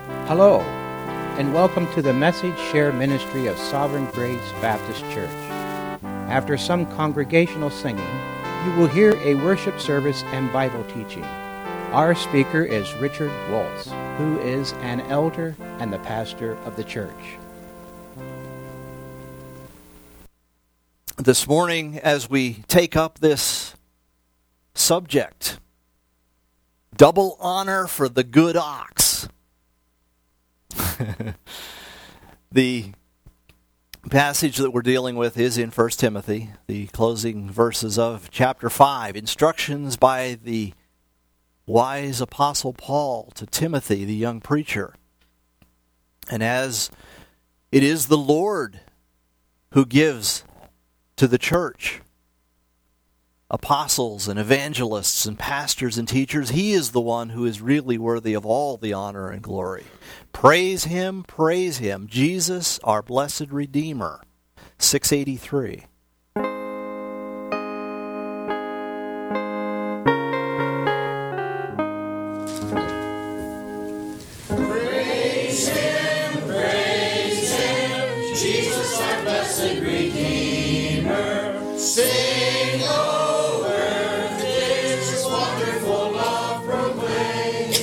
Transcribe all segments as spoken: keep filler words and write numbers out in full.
Hello, and welcome to the Message Share Ministry of Sovereign Grace Baptist Church. After some congregational singing, you will hear a worship service and Bible teaching. Our speaker is Richard Waltz, who is an elder and the pastor of the church. This morning, as we take up this subject, double honor for the good ox. The passage that we're dealing with is in First Timothy, the closing verses of chapter five. Instructions by the wise apostle Paul to Timothy, the young preacher. And as it is the Lord who gives to the church apostles and evangelists and pastors and teachers, he is the one who is really worthy of all the honor and glory. Praise him, praise him, Jesus, our blessed Redeemer. six eighty-three. Praise him, praise him, Jesus, our blessed Redeemer. Sing, O earth, his wonderful love proclaim.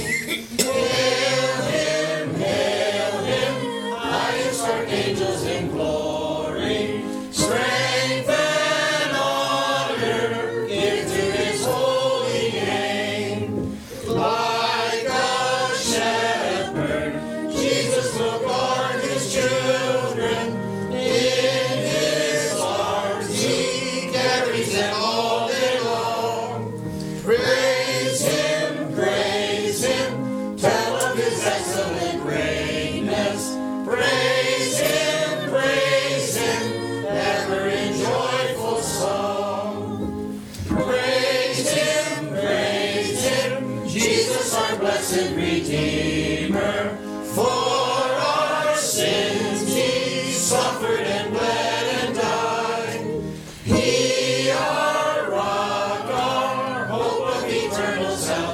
Hail him, hail him, highest archangels in glory. Strength and honor give to his holy name. Like a shepherd, Jesus will guard his children. In his arms he carries them all day long. Praise him, praise him, tell of his excellent greatness. Praise him, praise him, ever in joyful song. Praise him, praise him, Jesus our blessed Redeemer. For our sins he suffered and bled and died. He our rock, our hope of eternal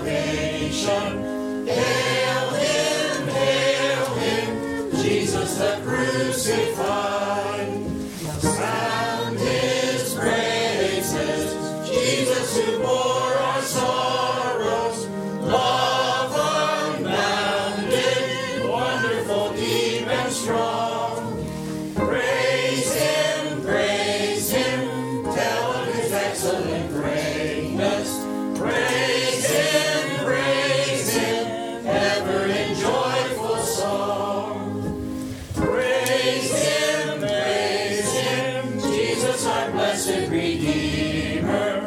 salvation. Hail him, hail him, Jesus the crucified. Sound his praises, Jesus who bore our sorrows. Love unbounded, wonderful, deep and strong. Praise him, praise him, tell of his excellent greatness. Praise him, praise him, ever in joyful song. Praise him, praise him, Jesus our blessed Redeemer.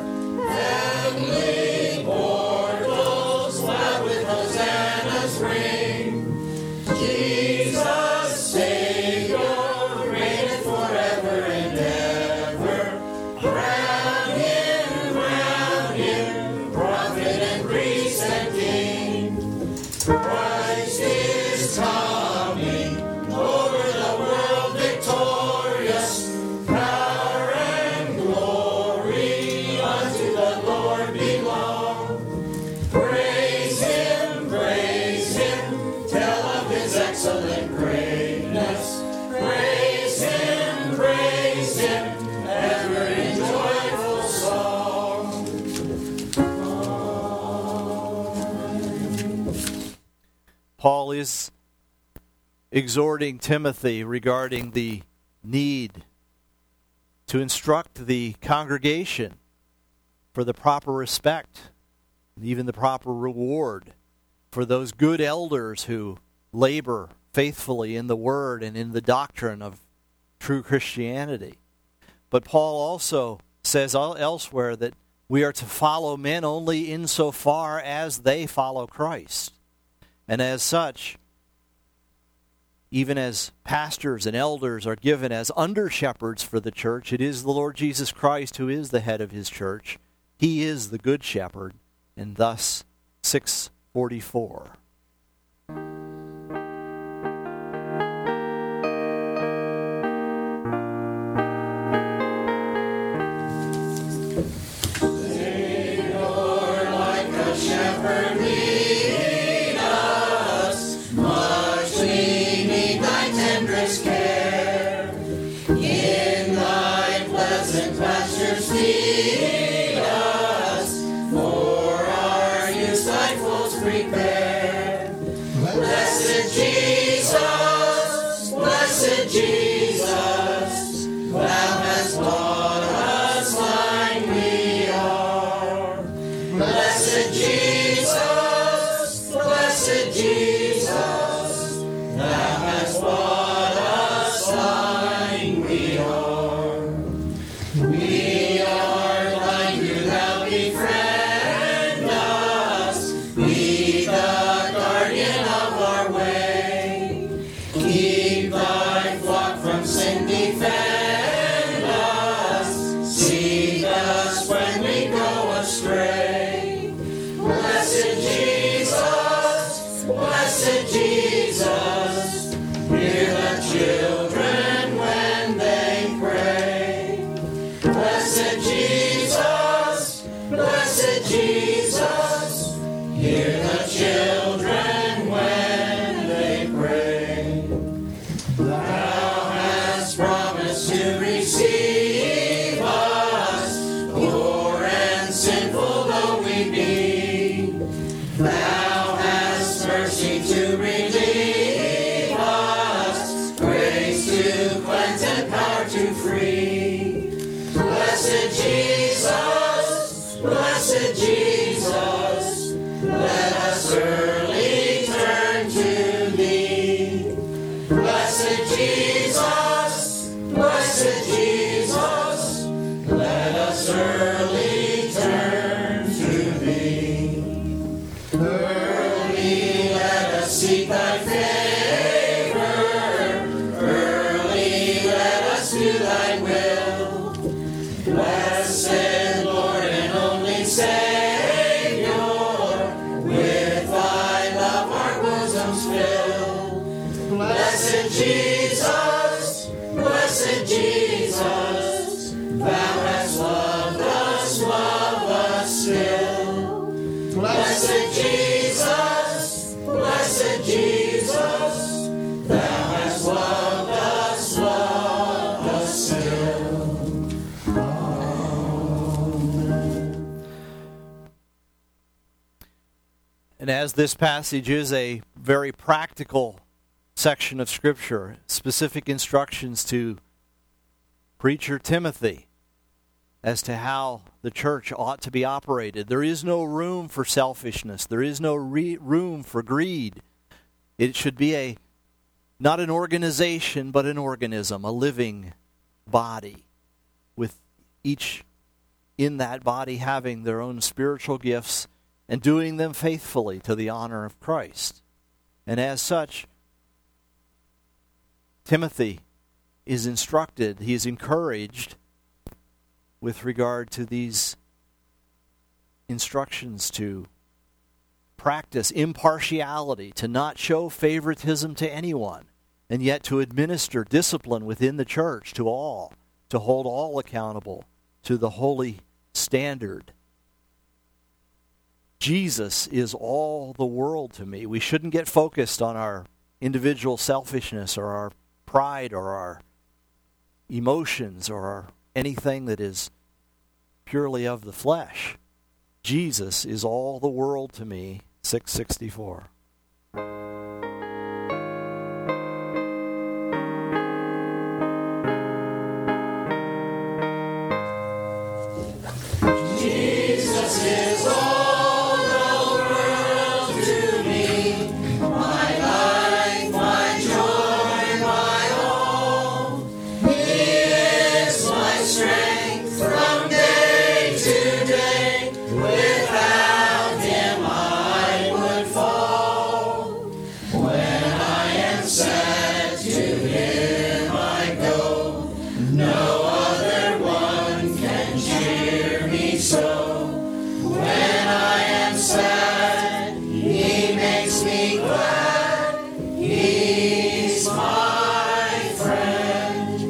Heavenly portals loud with hosannas ring. Jesus, Savior, reigneth forever and ever. Crown him, crown him, prophet and priest and king. Christ is coming, over the world victorious. Power and glory unto the Lord belong. Praise him, praise him, tell of his excellent greatness. Praise him, praise him, ever in joyful song. Paul is exhorting Timothy regarding the need to instruct the congregation for the proper respect and even the proper reward for those good elders who labor faithfully in the word and in the doctrine of true Christianity. But Paul also says elsewhere that we are to follow men only insofar as they follow Christ. And as such, even as pastors and elders are given as under-shepherds for the church, it is the Lord Jesus Christ who is the head of his church. He is the good shepherd, and thus six forty-four. Savior, like a shepherd, lead us, my relieve us, grace to cleanse and power to free. Blessed Jesus, blessed Jesus, let us early turn to Thee. Blessed Jesus, blessed Jesus, let us early turn to Thee. Early let us seek Thy favor, early let us do Thy will. Blessed Lord and only Savior, with Thy love our bosoms fill. Blessed Jesus, blessed Jesus, Thou hast loved us, love us still. Blessed Jesus, blessed Jesus, Thou hast loved us, love us still. And as this passage is a very practical section of Scripture, specific instructions to preacher Timothy as to how the church ought to be operated. There is no room for selfishness. There is no re- room for greed. It should be a not an organization, but an organism, a living body, with each in that body having their own spiritual gifts and doing them faithfully to the honor of Christ. And as such, Timothy is instructed, he is encouraged with regard to these instructions to practice impartiality, to not show favoritism to anyone, and yet to administer discipline within the church to all, to hold all accountable to the holy standard. Jesus is all the world to me. We shouldn't get focused on our individual selfishness or our pride or our emotions or our anything that is purely of the flesh. Jesus is all the world to me. six sixty-four. Jesus is all the world to me, my life, my joy, my all. He is my strength from day to day. Without Him I would fall. When I am sad, to Him I go. No other one can cheer me so. When I am sad, He makes me glad. He's my friend.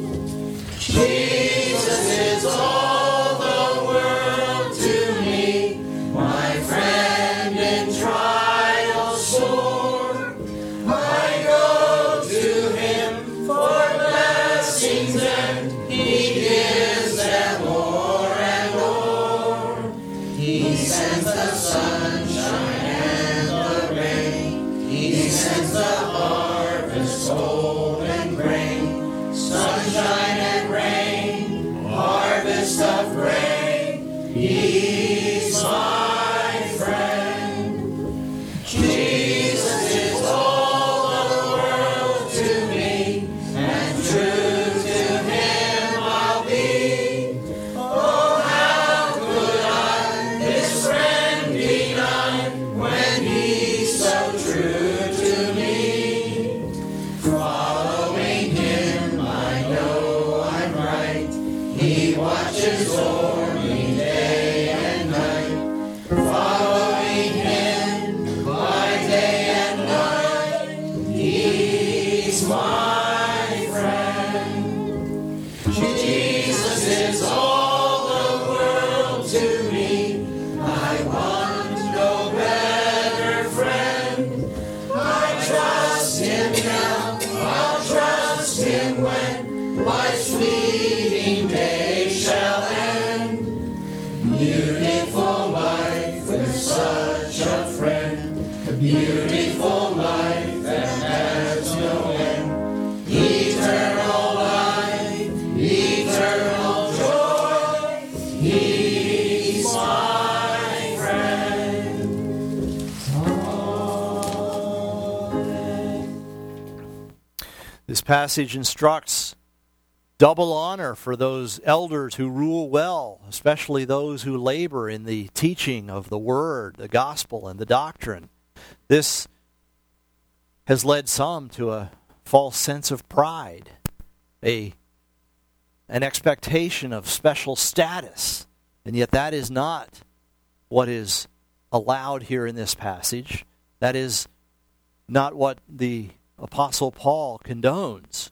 Jesus is all the world to me, my friend in trial sore. I go to Him for blessings, and He gives them more and more. He sends the sunshine and the rain. He sends the harvest, gold and grain. Sunshine and rain, harvest of grain. He's my friend. Jesus is all the world to me, and true to Him I'll be. Oh, how could I His friend deny when He's so true to me? Following Him, I know I'm right. He watches o'er me day and night. Following Him by day and night, He's my friend. Jesus is all the world to me. I want no better friend. I trust Him now, I'll trust Him when life's fleeting day shall end. Beautiful life with such a friend, a beautiful life This passage instructs double honor for those elders who rule well, especially those who labor in the teaching of the Word, the gospel, and the doctrine. This has led some to a false sense of pride, a an expectation of special status, and yet that is not what is allowed here in this passage. That is not what the Apostle Paul condones.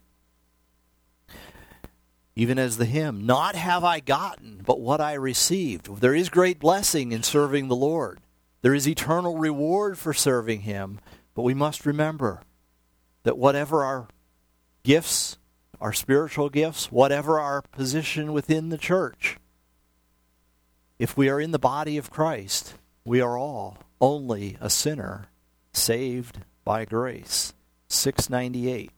Even as the hymn, "Not have I gotten, but what I received." There is great blessing in serving the Lord. There is eternal reward for serving Him, but we must remember that whatever our gifts, our spiritual gifts, whatever our position within the church, if we are in the body of Christ, we are all only a sinner saved by grace. six ninety-eight.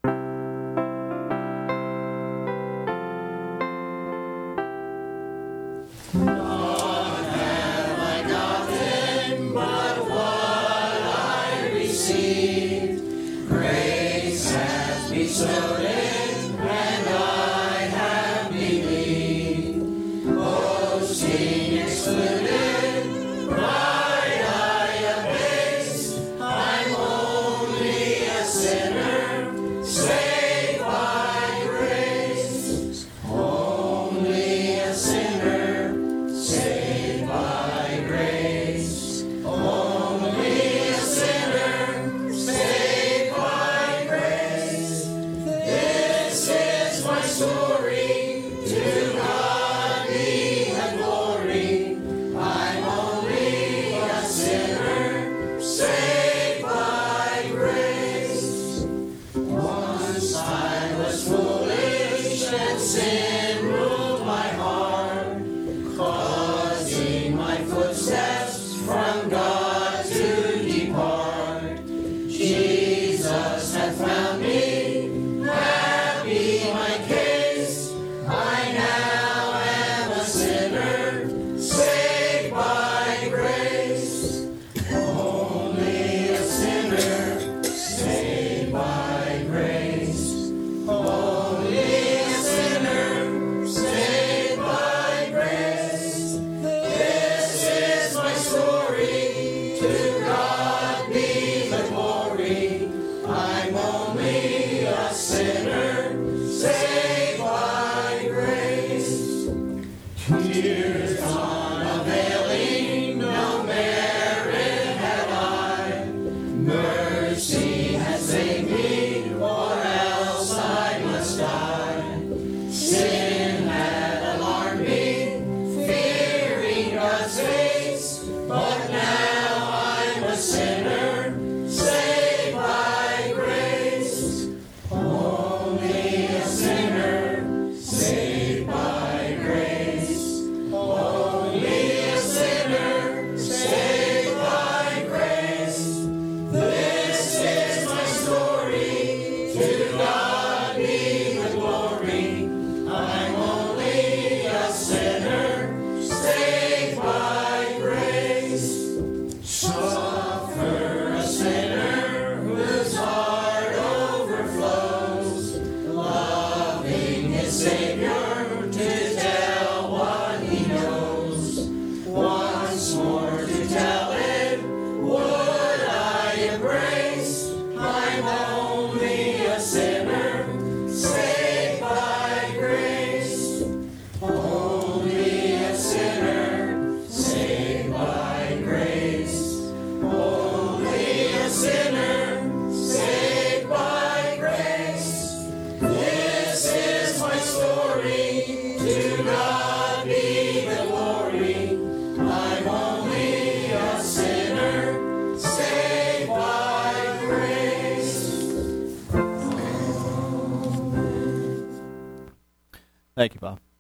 Thank you, Bob.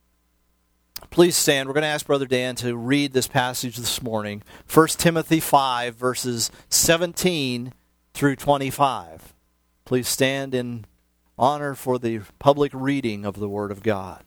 Please stand. We're going to ask Brother Dan to read this passage this morning. First Timothy five, verses seventeen through twenty-five. Please stand in honor for the public reading of the Word of God.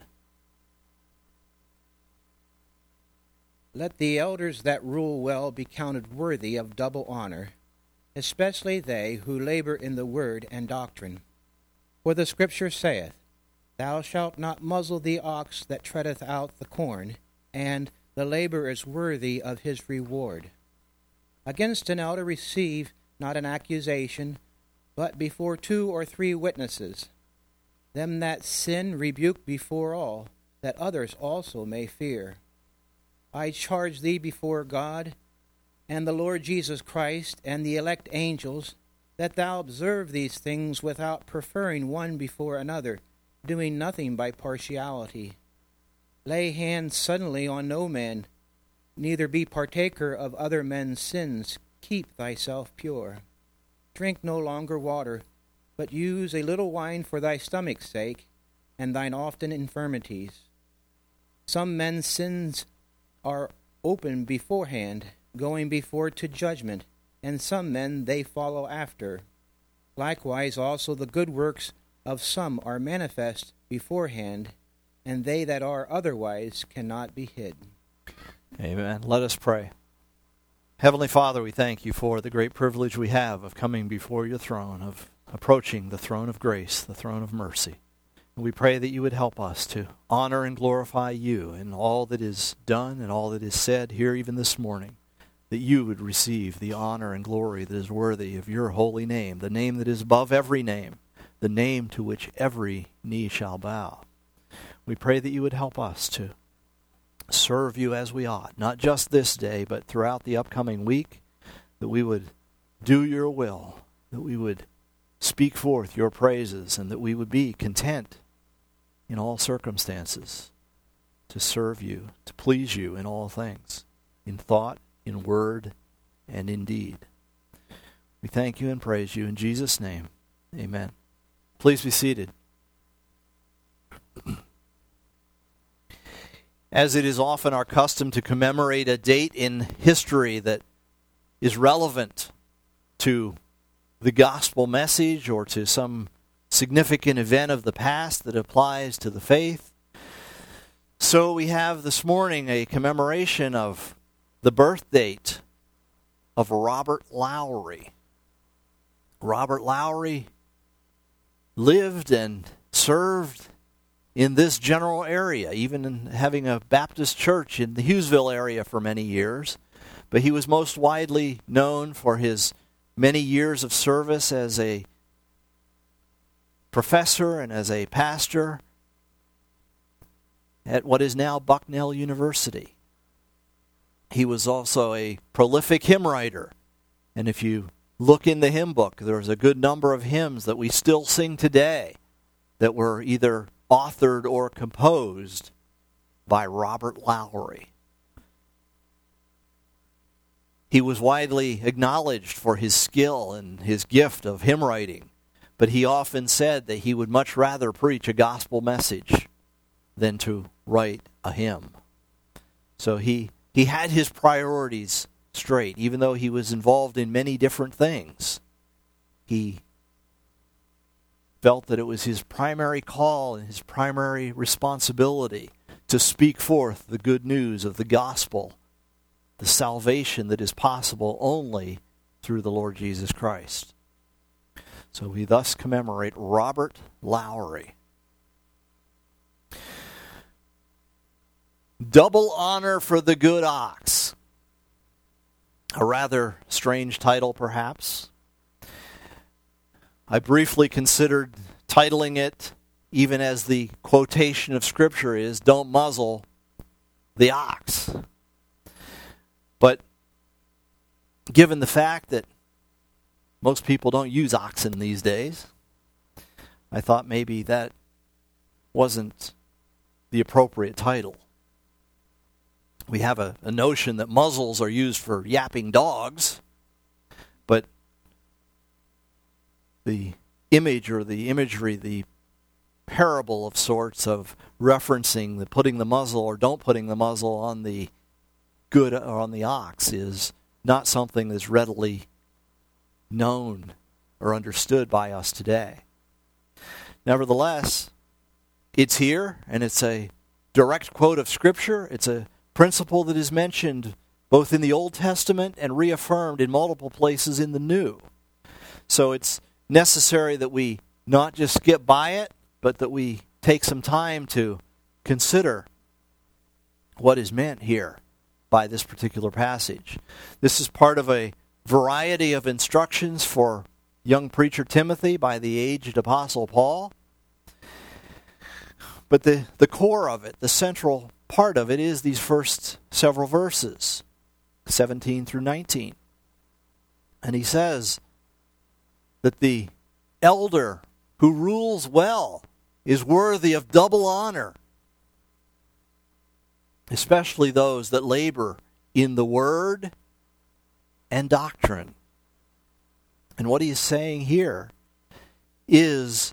Let the elders that rule well be counted worthy of double honor, especially they who labor in the word and doctrine. For the Scripture saith, Thou shalt not muzzle the ox that treadeth out the corn, and the laborer is worthy of his reward. Against an elder receive not an accusation, but before two or three witnesses. Them that sin rebuke before all, that others also may fear. I charge thee before God, and the Lord Jesus Christ, and the elect angels, that thou observe these things without preferring one before another, doing nothing by partiality. Lay hands suddenly on no man, neither be partaker of other men's sins. Keep thyself pure. Drink no longer water, but use a little wine for thy stomach's sake, and thine often infirmities. Some men's sins are open beforehand, going before to judgment, and some men they follow after. Likewise also the good works of some are manifest beforehand, and they that are otherwise cannot be hid. Amen. Let us pray. Heavenly Father, we thank you for the great privilege we have of coming before your throne, of approaching the throne of grace, the throne of mercy. And we pray that you would help us to honor and glorify you in all that is done and all that is said here even this morning, that you would receive the honor and glory that is worthy of your holy name, the name that is above every name, the name to which every knee shall bow. We pray that you would help us to serve you as we ought, not just this day, but throughout the upcoming week, that we would do your will, that we would speak forth your praises, and that we would be content in all circumstances to serve you, to please you in all things, in thought, in word, and in deed. We thank you and praise you in Jesus' name. Amen. Please be seated. As it is often our custom to commemorate a date in history that is relevant to the gospel message or to some significant event of the past that applies to the faith, so we have this morning a commemoration of the birth date of Robert Lowry. Robert Lowry lived and served in this general area, even in having a Baptist church in the Hughesville area for many years. But he was most widely known for his many years of service as a professor and as a pastor at what is now Bucknell University. He was also a prolific hymn writer. And if you look in the hymn book, there's a good number of hymns that we still sing today that were either authored or composed by Robert Lowry. He was widely acknowledged for his skill and his gift of hymn writing, but he often said that he would much rather preach a gospel message than to write a hymn. So he, he had his priorities straight, even though he was involved in many different things. He felt that it was his primary call and his primary responsibility to speak forth the good news of the gospel, the salvation that is possible only through the Lord Jesus Christ. So we thus commemorate Robert Lowry. Double honor for the good ox. A rather strange title, perhaps. I briefly considered titling it, even as the quotation of Scripture is, "Don't muzzle the ox." But given the fact that most people don't use oxen these days, I thought maybe that wasn't the appropriate title. We have a, a notion that muzzles are used for yapping dogs, but the image or the imagery, the parable of sorts of referencing the putting the muzzle or don't putting the muzzle on the good or on the ox is not something that's readily known or understood by us today. Nevertheless, it's here, and it's a direct quote of Scripture. It's a principle that is mentioned both in the Old Testament and reaffirmed in multiple places in the New. So it's necessary that we not just skip by it, but that we take some time to consider what is meant here by this particular passage. This is part of a variety of instructions for young preacher Timothy by the aged apostle Paul. But the, the core of it, the central part of it, is these first several verses, seventeen through nineteen. And he says that the elder who rules well is worthy of double honor, especially those that labor in the word and doctrine. And what he is saying here is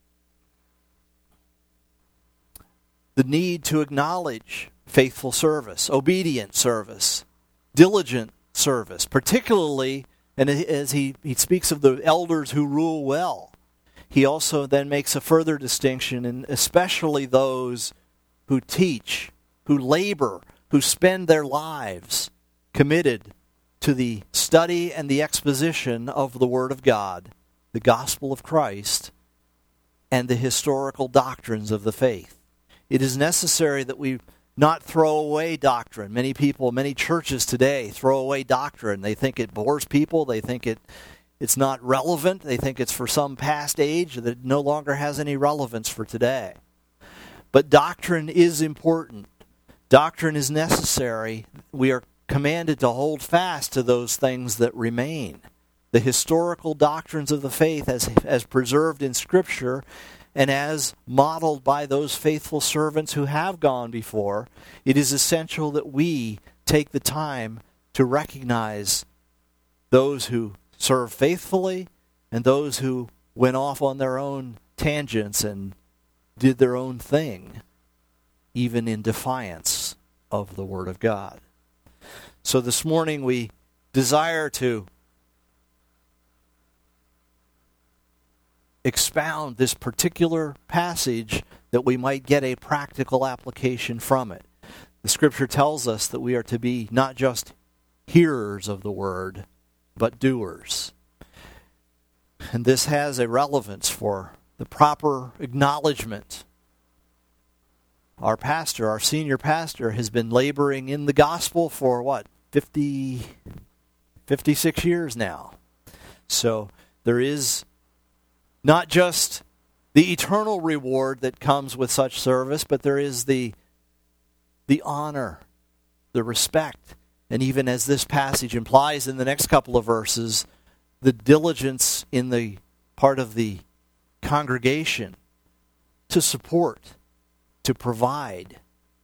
the need to acknowledge faithful service, obedient service, diligent service, particularly, and as he, he speaks of the elders who rule well, he also then makes a further distinction, and especially those who teach, who labor, who spend their lives committed to the study and the exposition of the Word of God, the gospel of Christ, and the historical doctrines of the faith. It is necessary that we not throw away doctrine. Many people, many churches today throw away doctrine. They think it bores people. They think it it's not relevant. They think it's for some past age that no longer has any relevance for today. But doctrine is important. Doctrine is necessary. We are commanded to hold fast to those things that remain. The historical doctrines of the faith as, as preserved in Scripture and as modeled by those faithful servants who have gone before, it is essential that we take the time to recognize those who serve faithfully and those who went off on their own tangents and did their own thing, even in defiance of the Word of God. So this morning we desire to expound this particular passage that we might get a practical application from it. The Scripture tells us that we are to be not just hearers of the Word, but doers. And this has a relevance for the proper acknowledgement. Our pastor, our senior pastor, has been laboring in the gospel for what, fifty, fifty-six years now. So there is not just the eternal reward that comes with such service, but there is the, the honor, the respect, and even as this passage implies in the next couple of verses, the diligence in the part of the congregation to support, to provide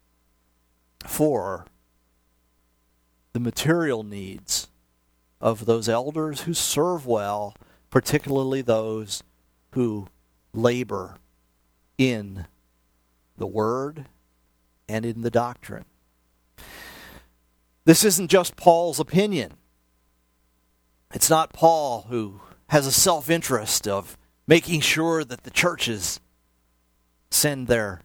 for the material needs of those elders who serve well, particularly those who labor in the Word and in the doctrine. This isn't just Paul's opinion. It's not Paul who has a self-interest of making sure that the churches send their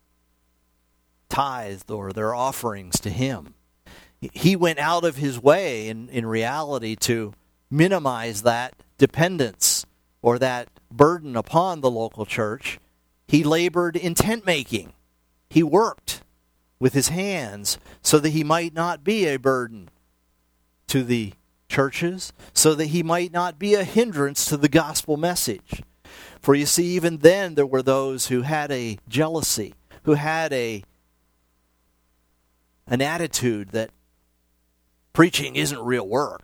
tithe or their offerings to him. He went out of his way in, in reality to minimize that dependence or that burden upon the local church. He labored in tent making. He worked with his hands so that he might not be a burden to the churches, so that he might not be a hindrance to the gospel message. For you see, even then there were those who had a jealousy, who had a an attitude that preaching isn't real work.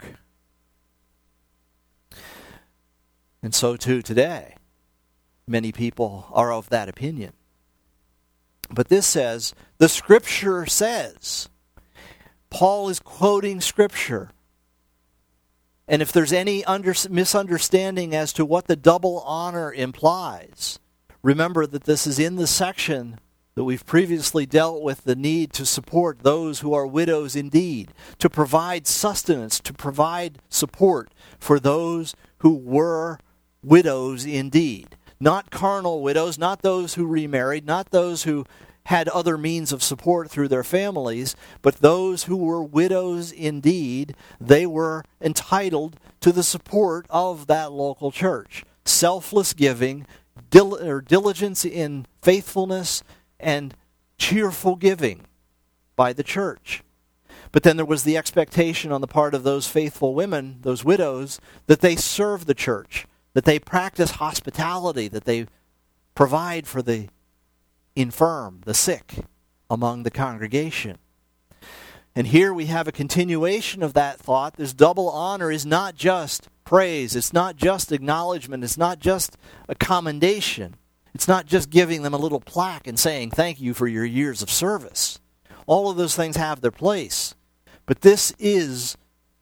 And so too today, many people are of that opinion. But this says, the Scripture says. Paul is quoting Scripture. And if there's any under, misunderstanding as to what the double honor implies, remember that this is in the section that we've previously dealt with, the need to support those who are widows indeed, to provide sustenance, to provide support for those who were widows indeed. Not carnal widows, not those who remarried, not those who had other means of support through their families, but those who were widows indeed. They were entitled to the support of that local church. Selfless giving dil- or diligence in faithfulness and cheerful giving by the church. But then there was the expectation on the part of those faithful women, those widows, that they serve the church, that they practice hospitality, that they provide for the infirm, the sick among the congregation. And here we have a continuation of that thought. This double honor is not just praise. It's not just acknowledgement. It's not just a commendation. It's not just giving them a little plaque and saying thank you for your years of service. All of those things have their place. But this is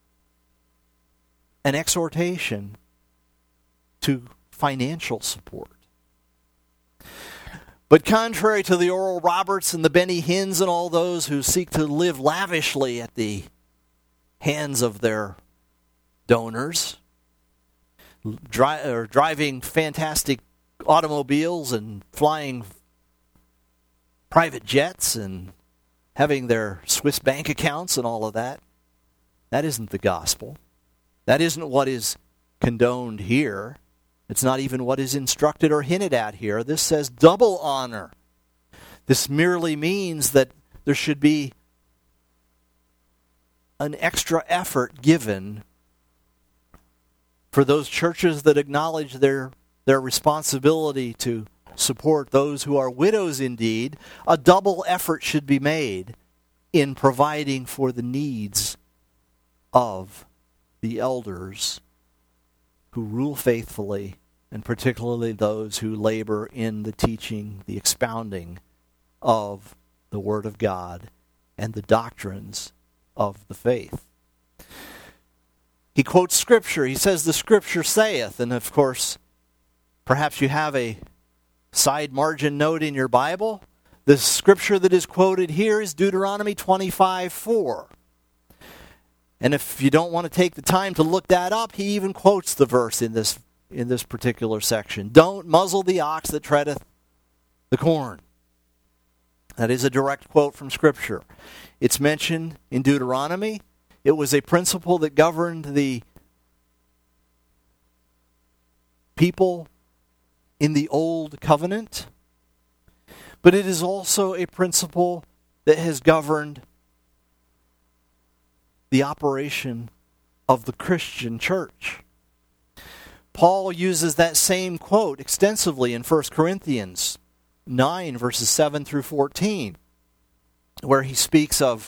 an exhortation to financial support. But contrary to the Oral Roberts and the Benny Hinns and all those who seek to live lavishly at the hands of their donors, dri- or driving fantastic automobiles and flying private jets and having their Swiss bank accounts and all of that, that isn't the gospel. That isn't what is condoned here. It's not even what is instructed or hinted at here. This says double honor. This merely means that there should be an extra effort given for those churches that acknowledge their, their responsibility to support those who are widows indeed. A double effort should be made in providing for the needs of the elders who rule faithfully, and particularly those who labor in the teaching, the expounding of the Word of God and the doctrines of the faith. He quotes Scripture. He says, the Scripture saith, and of course, perhaps you have a side margin note in your Bible. The Scripture that is quoted here is Deuteronomy twenty-five four. And if you don't want to take the time to look that up, he even quotes the verse in this in this particular section. Don't muzzle the ox that treadeth the corn. That is a direct quote from Scripture. It's mentioned in Deuteronomy. It was a principle that governed the people in the Old Covenant. But it is also a principle that has governed the operation of the Christian church. Paul uses that same quote extensively in First Corinthians nine, verses seven through fourteen, where he speaks of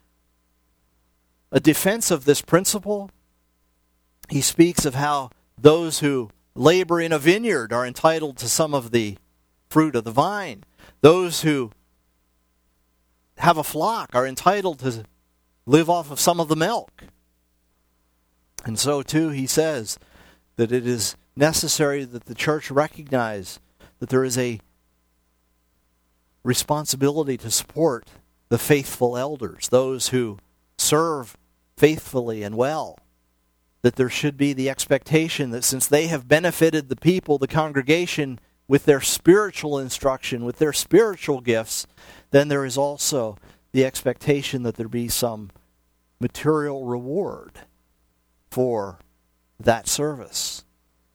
a defense of this principle. He speaks of how those who labor in a vineyard are entitled to some of the fruit of the vine. Those who have a flock are entitled to live off of some of the milk. And so too, he says that it is necessary that the church recognize that there is a responsibility to support the faithful elders, those who serve faithfully and well. That there should be the expectation that since they have benefited the people, the congregation, with their spiritual instruction, with their spiritual gifts, then there is also the expectation that there be some material reward for that service.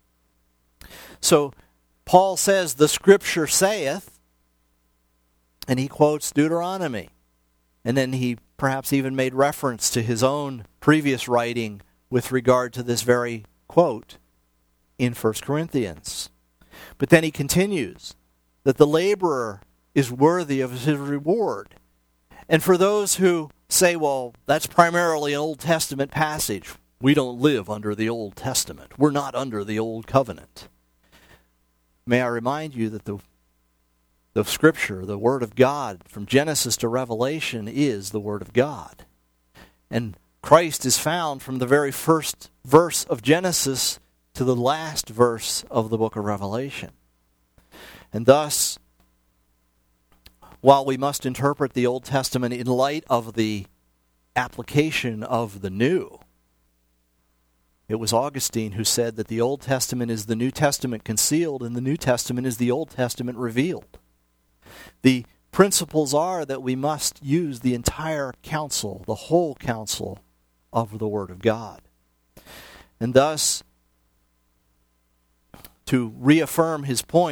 So Paul says, the Scripture saith, and he quotes Deuteronomy. And then he perhaps even made reference to his own previous writing with regard to this very quote in First Corinthians. But then he continues that the laborer is worthy of his reward. And for those who say, well, that's primarily an Old Testament passage. We don't live under the Old Testament. We're not under the Old Covenant. May I remind you that the, the Scripture, the Word of God, from Genesis to Revelation, is the Word of God. And Christ is found from the very first verse of Genesis to the last verse of the book of Revelation. And thus, while we must interpret the Old Testament in light of the application of the New, it was Augustine who said that the Old Testament is the New Testament concealed and the New Testament is the Old Testament revealed. The principles are that we must use the entire counsel, the whole counsel of the Word of God. And thus, to reaffirm his point,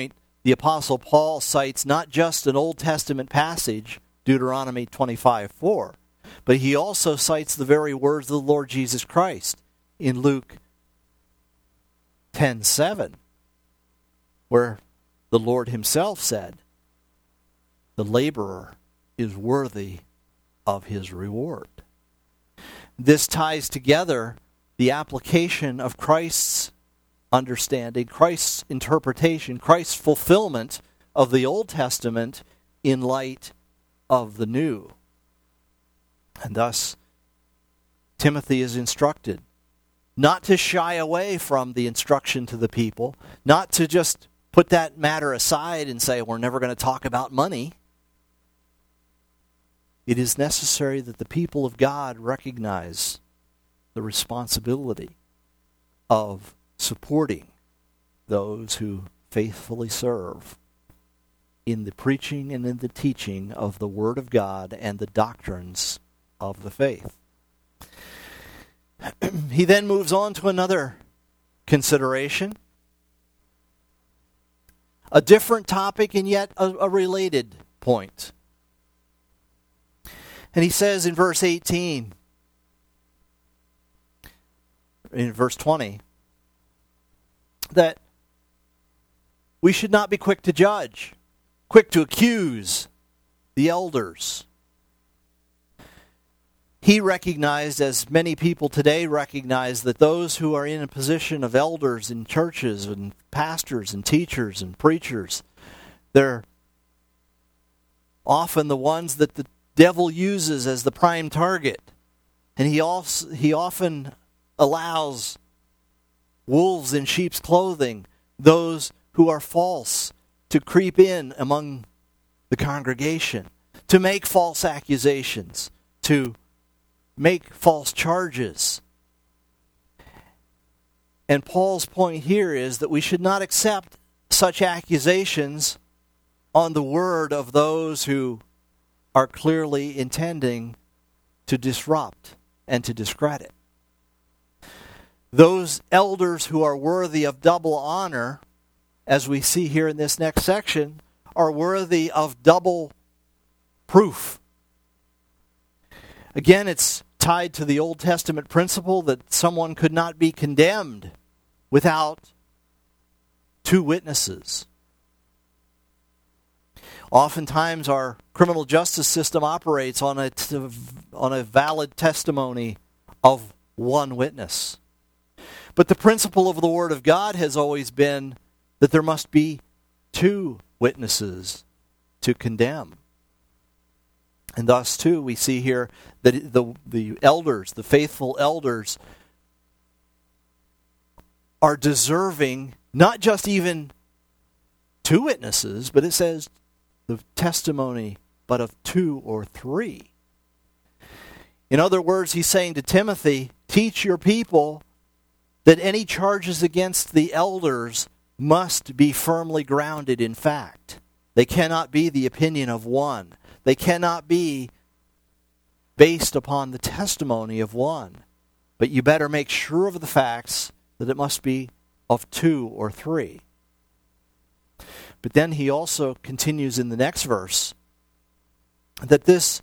the Apostle Paul cites not just an Old Testament passage, Deuteronomy twenty-five four, but he also cites the very words of the Lord Jesus Christ in Luke ten seven, where the Lord himself said, "The laborer is worthy of his reward." This ties together the application of Christ's understanding, Christ's interpretation, Christ's fulfillment of the Old Testament in light of the New. And thus, Timothy is instructed not to shy away from the instruction to the people, not to just put that matter aside and say, we're never going to talk about money. It is necessary that the people of God recognize the responsibility of supporting those who faithfully serve in the preaching and in the teaching of the Word of God and the doctrines of the faith. He then moves on to another consideration, a different topic and yet a, a related point. And he says in verse eighteen, in verse twenty, that we should not be quick to judge, quick to accuse the elders. He recognized, as many people today recognize, that those who are in a position of elders in churches and pastors and teachers and preachers, they're often the ones that the devil uses as the prime target. And he also he often allows wolves in sheep's clothing, those who are false, to creep in among the congregation, to make false accusations, to make false charges. And Paul's point here is that we should not accept such accusations on the word of those who are clearly intending to disrupt and to discredit. Those elders who are worthy of double honor, as we see here in this next section, are worthy of double proof. Again, it's tied to the Old Testament principle that someone could not be condemned without two witnesses. Oftentimes our criminal justice system operates on a, on a valid testimony of one witness. But the principle of the Word of God has always been that there must be two witnesses to condemn. And thus, too, we see here that the, the elders, the faithful elders, are deserving not just even two witnesses, but it says the testimony but of two or three. In other words, he's saying to Timothy, teach your people that any charges against the elders must be firmly grounded in fact. They cannot be the opinion of one. They cannot be based upon the testimony of one. But you better make sure of the facts that it must be of two or three. But then he also continues in the next verse that this,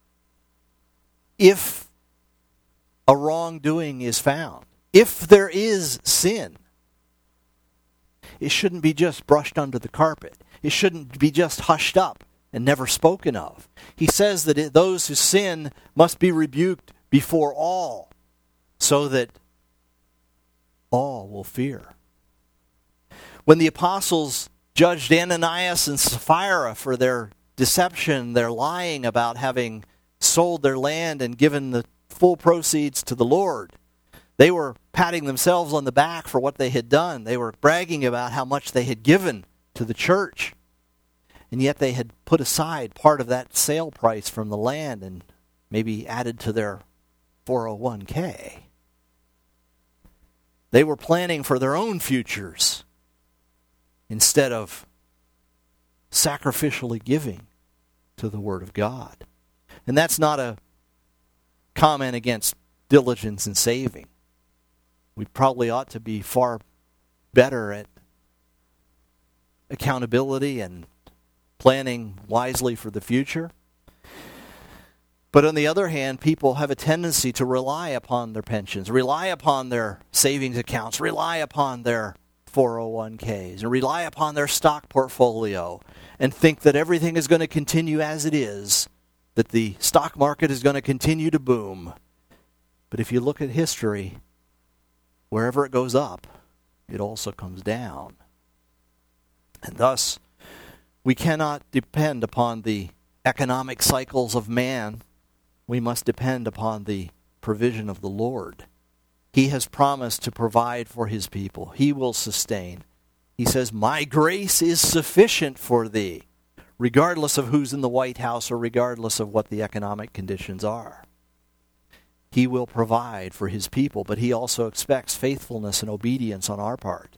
if a wrongdoing is found, if there is sin, it shouldn't be just brushed under the carpet. It shouldn't be just hushed up and never spoken of. He says that it, those who sin must be rebuked before all, so that all will fear. When the apostles judged Ananias and Sapphira for their deception, their lying about having sold their land and given the full proceeds to the Lord, they were patting themselves on the back for what they had done. They were bragging about how much they had given to the church. And yet they had put aside part of that sale price from the land and maybe added to their four oh one k. They were planning for their own futures instead of sacrificially giving to the Word of God. And that's not a comment against diligence in saving. We probably ought to be far better at accountability and planning wisely for the future. But on the other hand, people have a tendency to rely upon their pensions, rely upon their savings accounts, rely upon their four oh one k's, and rely upon their stock portfolio, and think that everything is going to continue as it is, that the stock market is going to continue to boom. But if you look at history, wherever it goes up, it also comes down. And thus, we cannot depend upon the economic cycles of man. We must depend upon the provision of the Lord. He has promised to provide for his people. He will sustain. He says, my grace is sufficient for thee, regardless of who's in the White House or regardless of what the economic conditions are. He will provide for his people, but he also expects faithfulness and obedience on our part.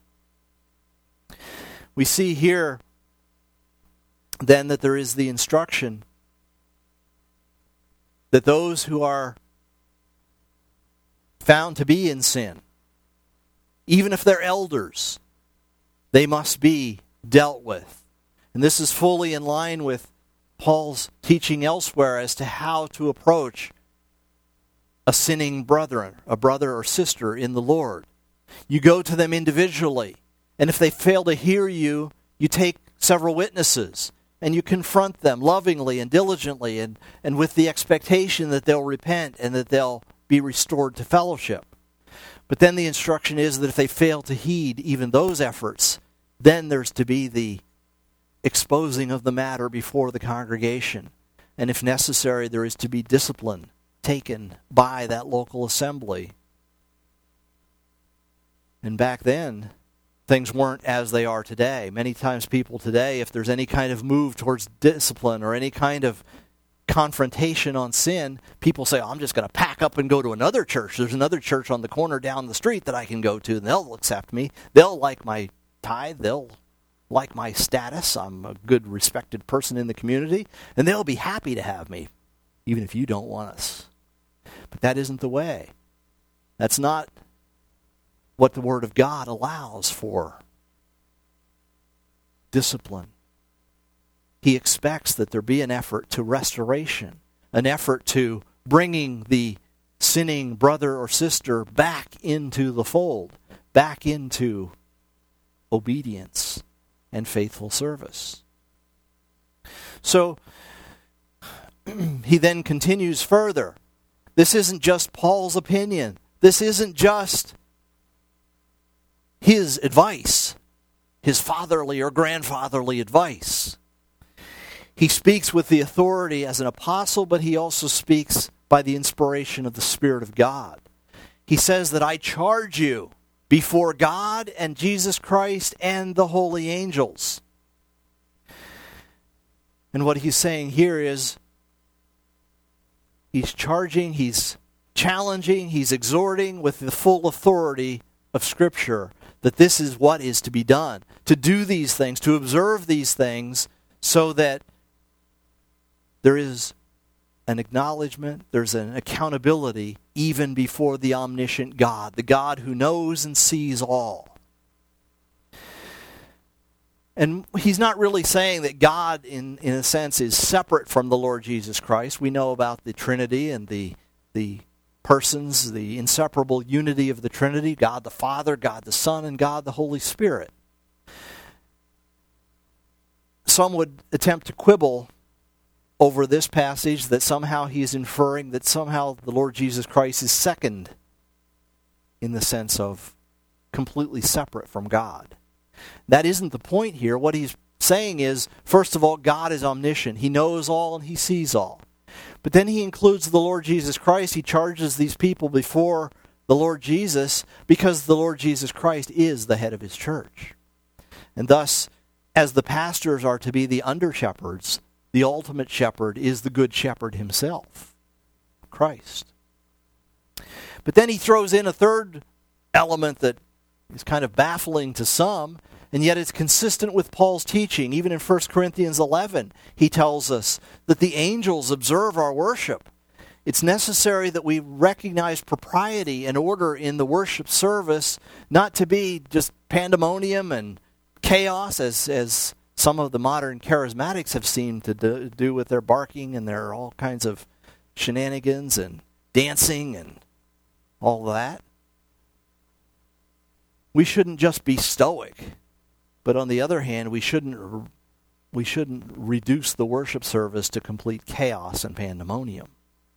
We see here then that there is the instruction that those who are found to be in sin, even if they're elders, they must be dealt with. And this is fully in line with Paul's teaching elsewhere as to how to approach a sinning brother, a brother or sister in the Lord. You go to them individually, and if they fail to hear you, you take several witnesses, and you confront them lovingly and diligently, and, and with the expectation that they'll repent and that they'll be restored to fellowship. But then the instruction is that if they fail to heed even those efforts, then there's to be the exposing of the matter before the congregation. And if necessary, there is to be discipline taken by that local assembly. And back then, things weren't as they are today. Many times people today, if there's any kind of move towards discipline or any kind of confrontation on sin, people say, oh, I'm just going to pack up and go to another church. There's another church on the corner down the street that I can go to, and they'll accept me. They'll like my tithe. They'll like my status. I'm a good, respected person in the community, and they'll be happy to have me, even if you don't want us. But that isn't the way. That's not what the Word of God allows for discipline. He expects that there be an effort to restoration, an effort to bringing the sinning brother or sister back into the fold, back into obedience and faithful service. So, he then continues further. This isn't just Paul's opinion. This isn't just his advice, his fatherly or grandfatherly advice. He speaks with the authority as an apostle, but he also speaks by the inspiration of the Spirit of God. He says that I charge you before God and Jesus Christ and the holy angels. And what he's saying here is he's charging, he's challenging, he's exhorting with the full authority of Scripture that this is what is to be done. To do these things, to observe these things so that there is an acknowledgement, there's an accountability even before the omniscient God, the God who knows and sees all. And he's not really saying that God, in, in a sense, is separate from the Lord Jesus Christ. We know about the Trinity and the, the persons, the inseparable unity of the Trinity, God the Father, God the Son, and God the Holy Spirit. Some would attempt to quibble over this passage that somehow he is inferring that somehow the Lord Jesus Christ is second in the sense of completely separate from God. That isn't the point here. What he's saying is, first of all, God is omniscient. He knows all and he sees all. But then he includes the Lord Jesus Christ. He charges these people before the Lord Jesus because the Lord Jesus Christ is the head of his church. And thus, as the pastors are to be the under-shepherds, the ultimate shepherd is the good shepherd himself, Christ. But then he throws in a third element that is kind of baffling to some, and yet it's consistent with Paul's teaching. Even in First Corinthians eleven, he tells us that the angels observe our worship. It's necessary that we recognize propriety and order in the worship service, not to be just pandemonium and chaos, as as some of the modern charismatics have seemed to do, do with their barking and their all kinds of shenanigans and dancing and all that. We shouldn't just be stoic, but on the other hand, we shouldn't we shouldn't reduce the worship service to complete chaos and pandemonium.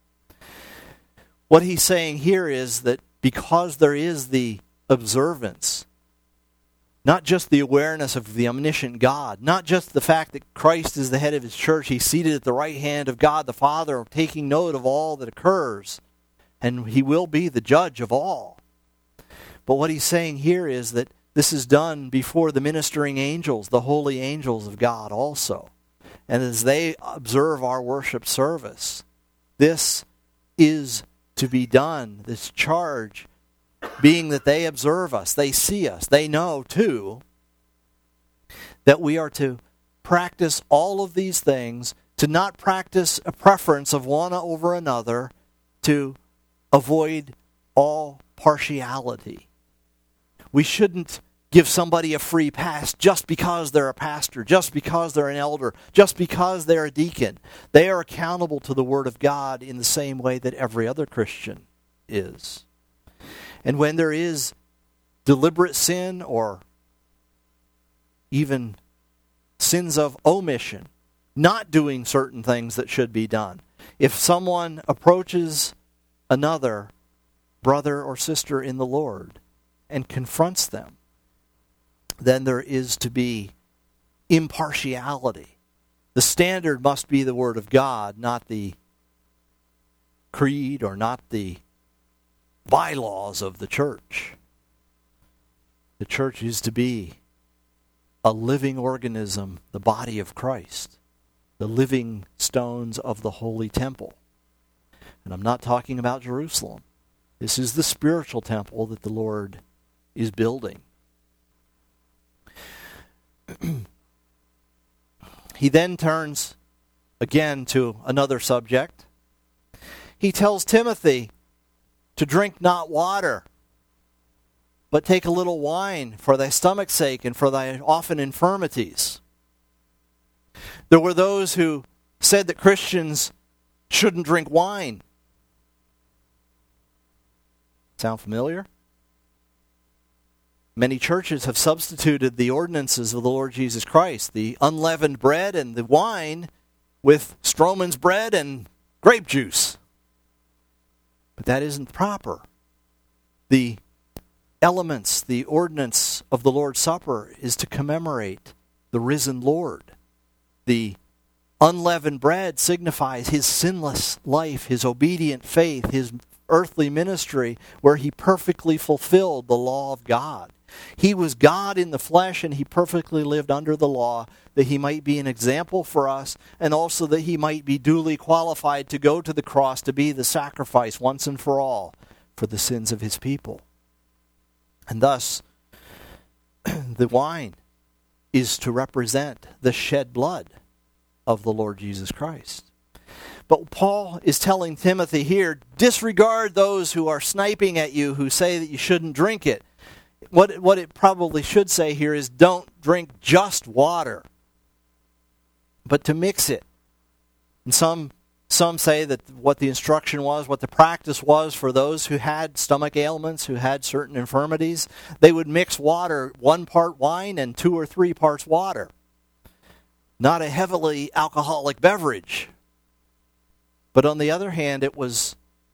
What he's saying here is that because there is the observance, not just the awareness of the omniscient God, not just the fact that Christ is the head of his church, he's seated at the right hand of God the Father, taking note of all that occurs, and he will be the judge of all. But what he's saying here is that this is done before the ministering angels, the holy angels of God also. And as they observe our worship service, this is to be done, this charge, being that they observe us, they see us, they know too that we are to practice all of these things, to not practice a preference of one over another, to avoid all partiality. We shouldn't give somebody a free pass just because they're a pastor, just because they're an elder, just because they're a deacon. They are accountable to the Word of God in the same way that every other Christian is. And when there is deliberate sin or even sins of omission, not doing certain things that should be done, if someone approaches another brother or sister in the Lord and confronts them, then there is to be impartiality. The standard must be the Word of God, not the creed or not the bylaws of the church. The church is to be a living organism, the body of Christ, the living stones of the holy temple. And I'm not talking about Jerusalem. This is the spiritual temple that the Lord is building. He then turns again to another subject. He tells Timothy to drink not water, but take a little wine for thy stomach's sake and for thy often infirmities. There were those who said that Christians shouldn't drink wine. Sound familiar? Many churches have substituted the ordinances of the Lord Jesus Christ, the unleavened bread and the wine, with Stroman's bread and grape juice. But that isn't proper. The elements, the ordinance of the Lord's Supper is to commemorate the risen Lord. The unleavened bread signifies his sinless life, his obedient faith, his earthly ministry, where he perfectly fulfilled the law of God. He was God in the flesh, and he perfectly lived under the law, that he might be an example for us, and also that he might be duly qualified to go to the cross to be the sacrifice once and for all for the sins of his people. And thus, the wine is to represent the shed blood of the Lord Jesus Christ. But Paul is telling Timothy here, disregard those who are sniping at you, who say that you shouldn't drink it. What, what it probably should say here is, don't drink just water, but to mix it. And some some say that what the instruction was, what the practice was for those who had stomach ailments, who had certain infirmities, they would mix water, one part wine and two or three parts water. Not a heavily alcoholic beverage. But on the other hand, it was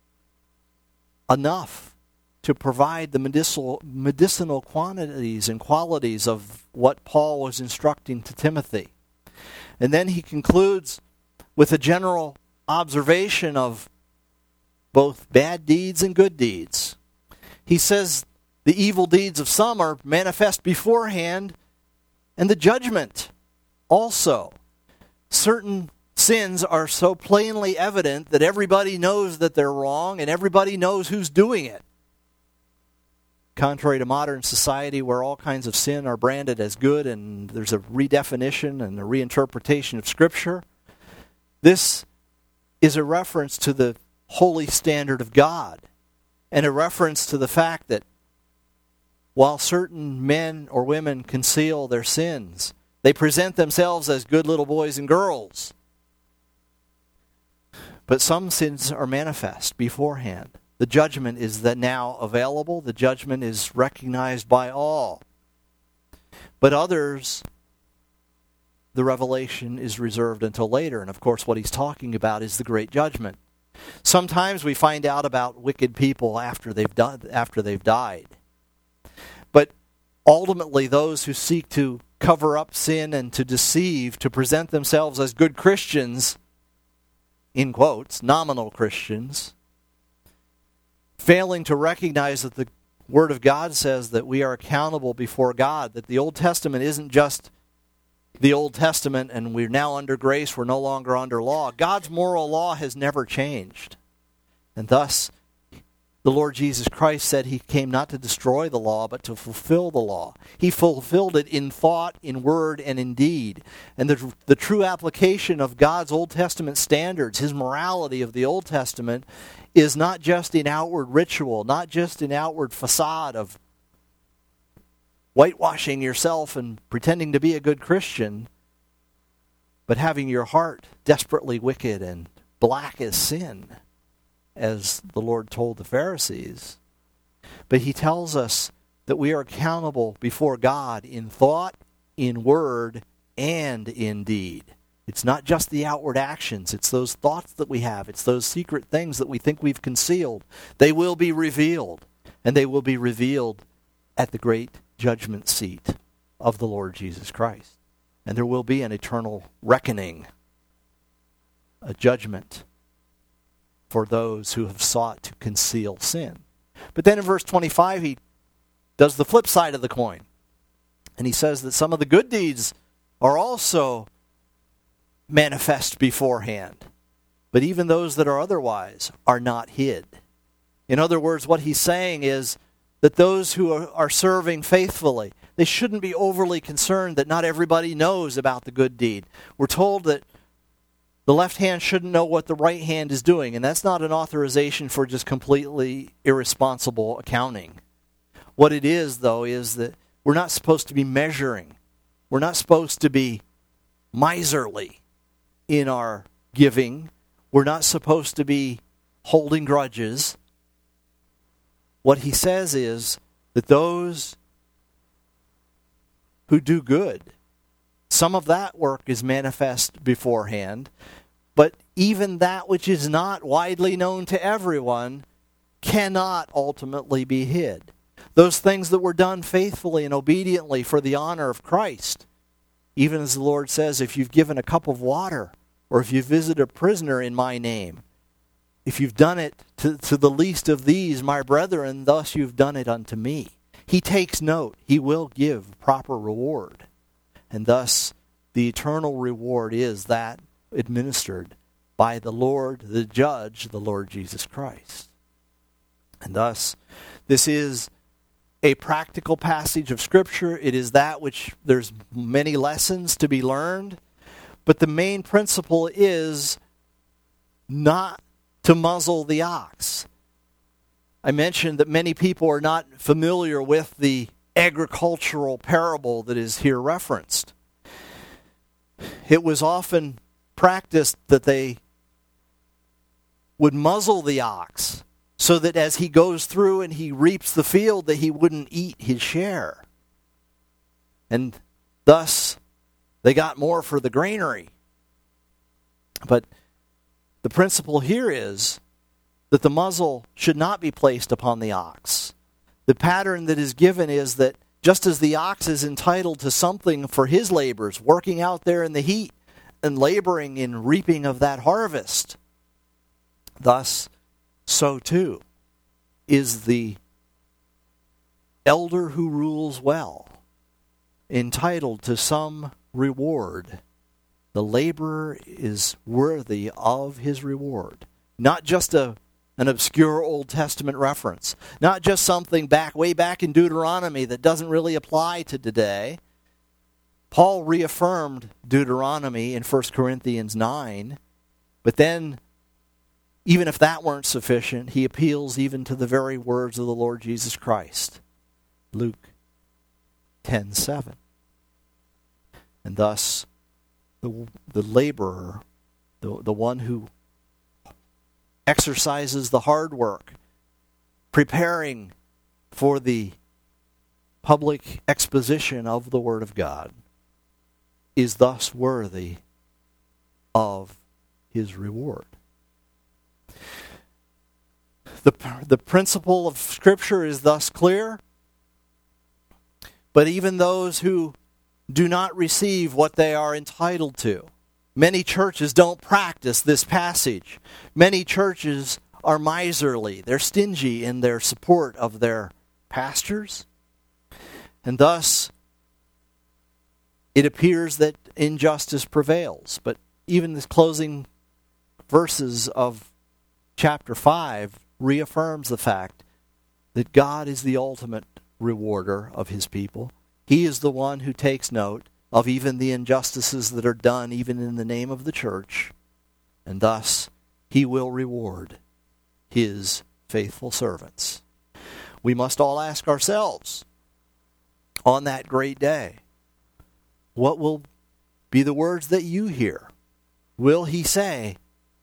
enough to provide the medicinal, medicinal quantities and qualities of what Paul was instructing to Timothy. And then he concludes with a general observation of both bad deeds and good deeds. He says the evil deeds of some are manifest beforehand, and the judgment also. Certain sins are so plainly evident that everybody knows that they're wrong, and everybody knows who's doing it. Contrary to modern society, where all kinds of sin are branded as good and there's a redefinition and a reinterpretation of Scripture, this is a reference to the holy standard of God and a reference to the fact that while certain men or women conceal their sins. They present themselves as good little boys and girls. But some sins are manifest beforehand. The judgment is that now available. The judgment is recognized by all. But others, the revelation is reserved until later. And of course, what he's talking about is the great judgment. Sometimes we find out about wicked people after they've done, after they've died. But ultimately, those who seek to cover up sin and to deceive, to present themselves as good Christians, in quotes, nominal Christians, failing to recognize that the Word of God says that we are accountable before God, that the Old Testament isn't just the Old Testament and we're now under grace, we're no longer under law. God's moral law has never changed. And thus, the Lord Jesus Christ said he came not to destroy the law, but to fulfill the law. He fulfilled it in thought, in word, and in deed. And the, the true application of God's Old Testament standards, his morality of the Old Testament, is not just in outward ritual, not just in outward facade of whitewashing yourself and pretending to be a good Christian, but having your heart desperately wicked and black as sin, as the Lord told the Pharisees. But he tells us that we are accountable before God in thought, in word, and in deed. It's not just the outward actions. It's those thoughts that we have. It's those secret things that we think we've concealed. They will be revealed, and they will be revealed at the great judgment seat of the Lord Jesus Christ. And there will be an eternal reckoning, a judgment for those who have sought to conceal sin. But then in verse twenty-five, he does the flip side of the coin. And he says that some of the good deeds are also manifest beforehand. But even those that are otherwise are not hid. In other words, what he's saying is that those who are, are serving faithfully, they shouldn't be overly concerned that not everybody knows about the good deed. We're told that the left hand shouldn't know what the right hand is doing, and that's not an authorization for just completely irresponsible accounting. What it is, though, is that we're not supposed to be measuring. We're not supposed to be miserly in our giving. We're not supposed to be holding grudges. What he says is that those who do good, some of that work is manifest beforehand, but even that which is not widely known to everyone cannot ultimately be hid. Those things that were done faithfully and obediently for the honor of Christ, even as the Lord says, if you've given a cup of water, or if you visit a prisoner in my name, if you've done it to, to the least of these, my brethren, thus you've done it unto me. He takes note. He will give proper reward. And thus, the eternal reward is that administered by the Lord, the Judge, the Lord Jesus Christ. And thus, this is a practical passage of Scripture. It is that which there's many lessons to be learned. But the main principle is not to muzzle the ox. I mentioned that many people are not familiar with the agricultural parable that is here referenced. It was often practiced that they would muzzle the ox so that as he goes through and he reaps the field that he wouldn't eat his share. And thus they got more for the granary. But the principle here is that the muzzle should not be placed upon the ox. The pattern that is given is that just as the ox is entitled to something for his labors, working out there in the heat and laboring in reaping of that harvest, thus, so too is the elder who rules well entitled to some reward. The laborer is worthy of his reward. Not just a an obscure Old Testament reference. Not just something back way back in Deuteronomy that doesn't really apply to today. Paul reaffirmed Deuteronomy in First Corinthians nine, but then, even if that weren't sufficient, he appeals even to the very words of the Lord Jesus Christ. Luke ten seven. And thus, the, the laborer, the, the one who exercises the hard work, preparing for the public exposition of the Word of God, is thus worthy of his reward. The, the principle of Scripture is thus clear, but even those who do not receive what they are entitled to, many churches don't practice this passage. Many churches are miserly. They're stingy in their support of their pastors. And thus, it appears that injustice prevails. But even the closing verses of chapter five reaffirms the fact that God is the ultimate rewarder of his people. He is the one who takes note of even the injustices that are done even in the name of the church. And thus, he will reward his faithful servants. We must all ask ourselves on that great day, what will be the words that you hear? Will he say,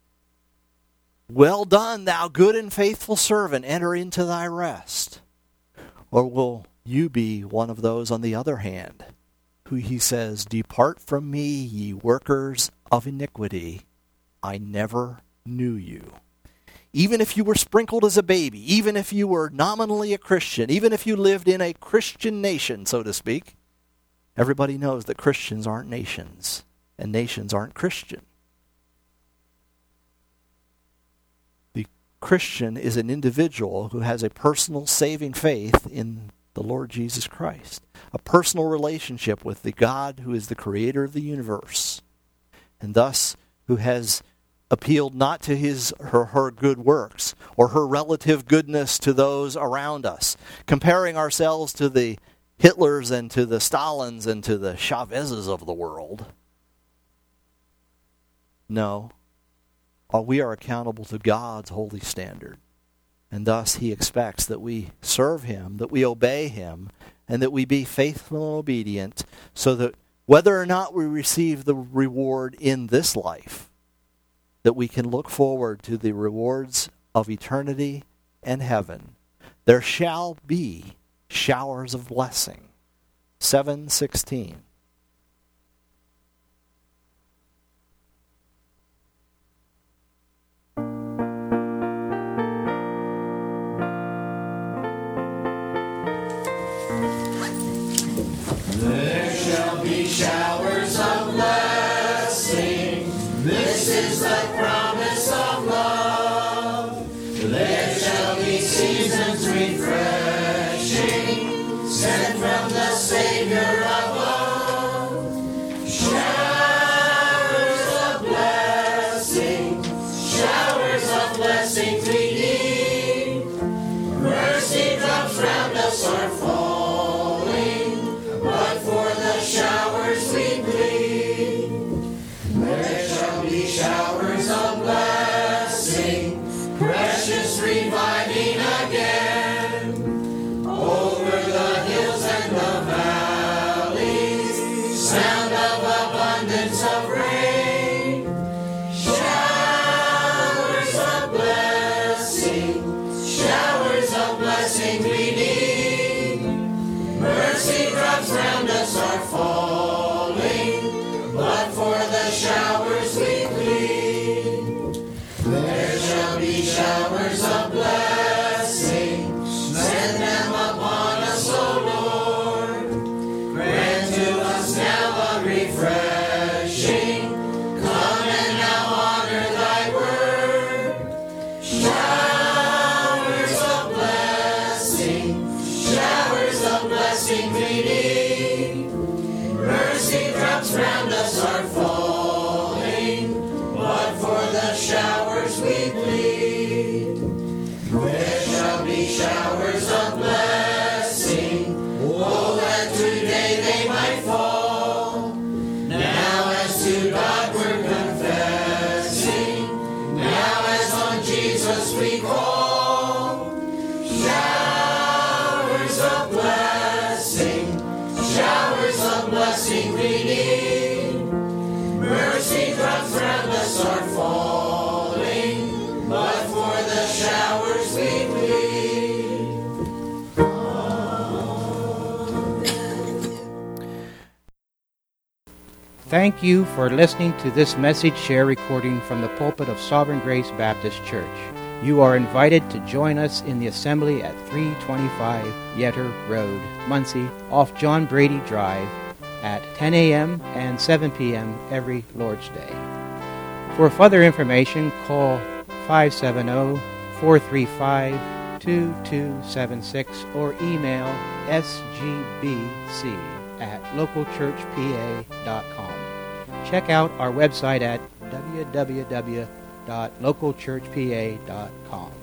"Well done, thou good and faithful servant, enter into thy rest"? Or will you be one of those on the other hand, who he says, "Depart from me, ye workers of iniquity, I never knew you"? Even if you were sprinkled as a baby, even if you were nominally a Christian, even if you lived in a Christian nation, so to speak, everybody knows that Christians aren't nations, and nations aren't Christian. The Christian is an individual who has a personal saving faith in the Lord Jesus Christ, a personal relationship with the God who is the creator of the universe, and thus who has appealed not to his or her good works or her relative goodness to those around us, comparing ourselves to the Hitlers and to the Stalins and to the Chavezes of the world. No, we are accountable to God's holy standard. And thus he expects that we serve him, that we obey him, and that we be faithful and obedient, so that whether or not we receive the reward in this life, that we can look forward to the rewards of eternity and heaven. There shall be showers of blessing. seven sixteen. There shall be showers of blessing. This is the promise of love. There shall be seasons refreshing, sent from the Savior above. Showers of blessing, showers of blessing we need. Mercy drops round us are falling, but for the showers we plead. There shall be showers of blessing, precious reviving again, over the hills and the valleys, sound of abundance of rain. Showers of blessing, showers of blessing we need. Mercy drops round us are falling, but for the showers we plead. There shall be showers of blessing, send them upon us, O Lord. Grant to us now a refreshing, come and now honor thy word. Showers of blessing, showers of blessing we need. Mercy drops round us are falling, but for the showers we plead. There shall be showers of blessing, oh that today they might fall. Now as to God we're confessing, now as on Jesus we call. Showers of blessing, Thank you for listening to this message share recording from the pulpit of Sovereign Grace Baptist Church. You are invited to join us in the assembly at three twenty-five Yetter Road, Muncie, off John Brady Drive, at ten a.m. and seven p.m. every Lord's Day. For further information, call five seven zero, four three five, two two seven six or email s g b c at local church p a dot com. Check out our website at w w w dot local church p a dot com.